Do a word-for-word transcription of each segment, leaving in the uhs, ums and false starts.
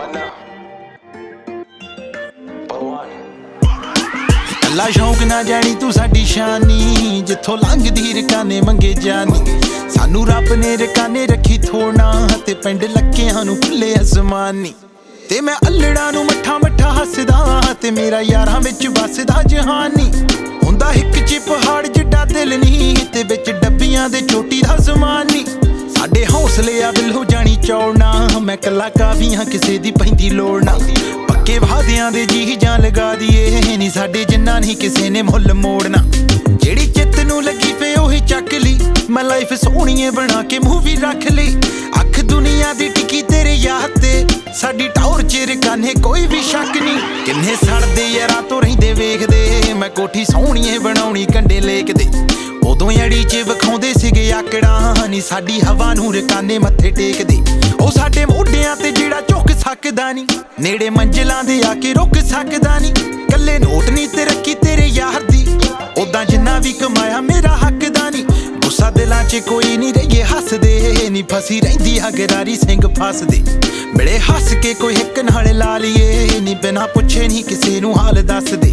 ला शौक ना जानी तू साडी शानी, जिथों लंघदी रकाने मंगे जानी। सानू रब ने रकाने रखी थोड़ा ते पिंड लक्कियां नू खुले आसमानी। ते मैं अल्लड़ा नू मट्ठा मट्ठा हसदा ते मेरा यारां विच बसदा जहानी। हुंदा हिक च पहाड़ जिड्डा दिल नी ते विच डब्बियां दे चोटी दा ज़मानी। साडे हौसले आ बिल्लो जानी चौड़ना, मैं कला काफी हाँ किसे दी पैंदी लोड़ ना। पक्के वादियां दे जी जान लगा दिए नी साडे जिन्ना नहीं किसे ने मुल मोड़ना। जेड़ी चित नू लगी पे ओही चक ली, मैं लाइफ सोहणीए बना के मूवी रख ली। अख दुनिया दी टिकी तेरे याद ते, साडी टौर च रकाने कोई भी शक नहीं। किन्ने सड़दे यारां तो रहिंदे वेखदे, मैं कोठी सोहणीए बनाउणी कंडे लेक दे। उदों अड़ी च विखाउंदे सीगे आकड़ा नी साडी हवा नू रकाने मत्थे टेकदे। ओ साडे मोढियां ते जेड़ा झुक सकदा नी, नेड़े मंजिलां दे आके रुक सकदा नी। कल्ले नोट नी ते रखी तेरे यार दी, उदां जिन्ना भी कमाया मेरा हक दा नी। गुस्सा दिलां च कोई नी रहिए हसदे नी, फसी रहिंदी आ गरारी सिंग फसदे। मिले हस के कोई हिक नाल ला लीए नी, बिना पुछे नी किसे नू हाल दस दे।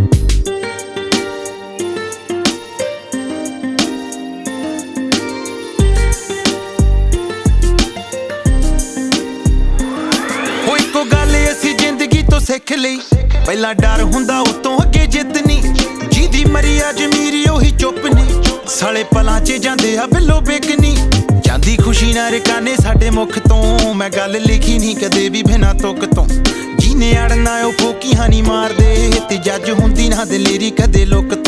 सिख लई पहला डर हुंदा उतों अगे जित नी, जिदी मरी अज मीरी ओही चुप नी। साले पलां च जांदे आ बिल्लो बेकनी, जांदी खुशी ना रकाने साडे मुख तों। मैं गल लिखी नहीं कदे भी बिना तुक तों, जीने अड़ना ओ फोकी हानी मारदे ते जज हुंदी ना दलेरी कदे लुक